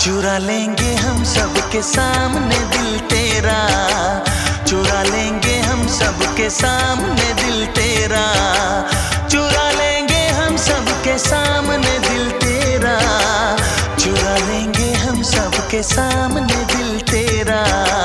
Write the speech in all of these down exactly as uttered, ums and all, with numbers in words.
चुरा लेंगे हम सबके सामने दिल तेरा, चुरा लेंगे हम सबके सामने दिल तेरा, चुरा लेंगे हम सबके सामने दिल तेरा, चुरा लेंगे हम सबके सामने दिल तेरा।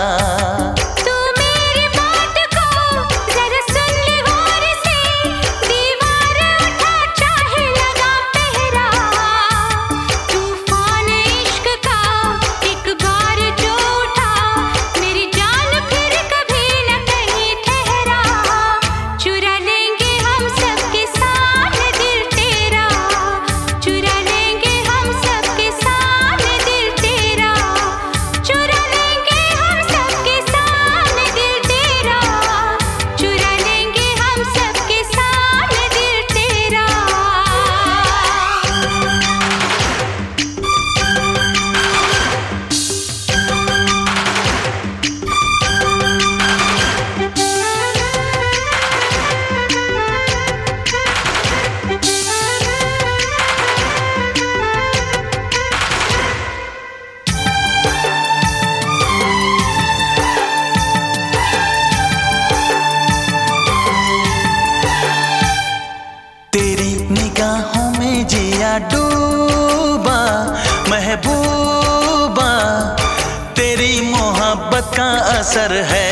निगाहों में जिया डूबा महबूबा, तेरी मोहब्बत का असर है।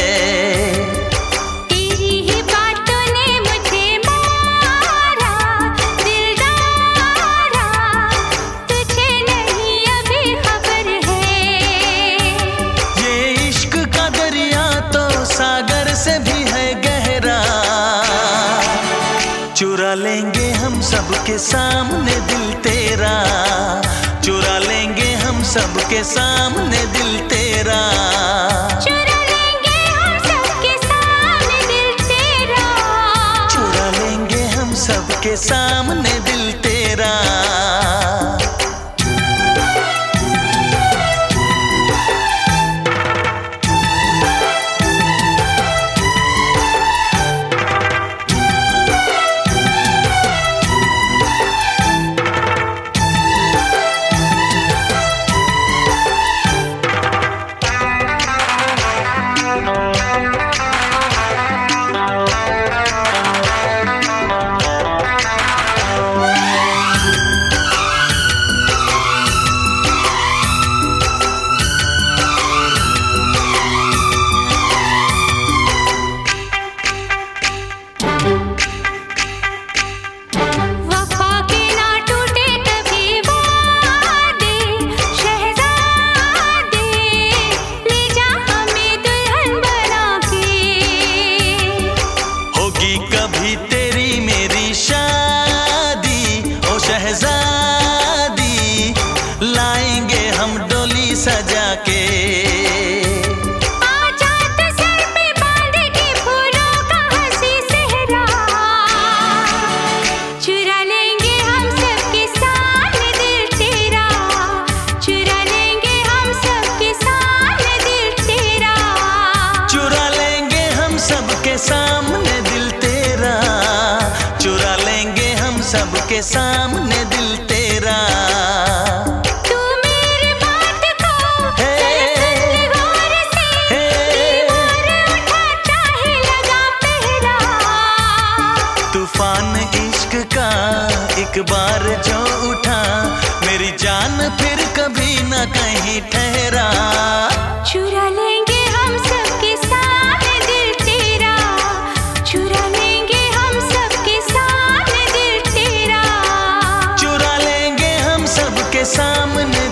तेरी ही बातों ने मुझे मारा दिलदारा, तुझे नहीं अभी खबर है। ये इश्क का दरिया तो सागर से भी है गहरा, चुरा लेंगे हम सबके सामने दिल तेरा, चुरा लेंगे हम सबके सामने दिल तेरा, चुरा लेंगे हम सबके सामने दिल तेरा, चुरा लेंगे हम सबके सामने दिल तेरा। कभी तेरी मेरी शादी ओ शहजादी, लाएंगे हम डोली सजा के। आजाद सर पे बांध के फूलों का हंसी सेहरा, चुरा लेंगे हम सबके सामने दिल तेरा, चुरा लेंगे हम सबके सामने दिल तेरा, चुरा लेंगे हम सबके सामने दिल तेरा, चुरा लेंगे हम सबके सामने दिल तेरा। तू मेरी बात को जरा सुन ले गौर से, दीवार उठा चाहे लगा पहरा, तूफान इश्क का एक बार जो उठा, मेरी जान फिर कभी न कहीं ठहरा। चुरा लेंगे हम सबके सामने दिल तेरा, चुरा लेंगे हम सबके सामने दिल तेरा, चुरा लेंगे हम सबके सामने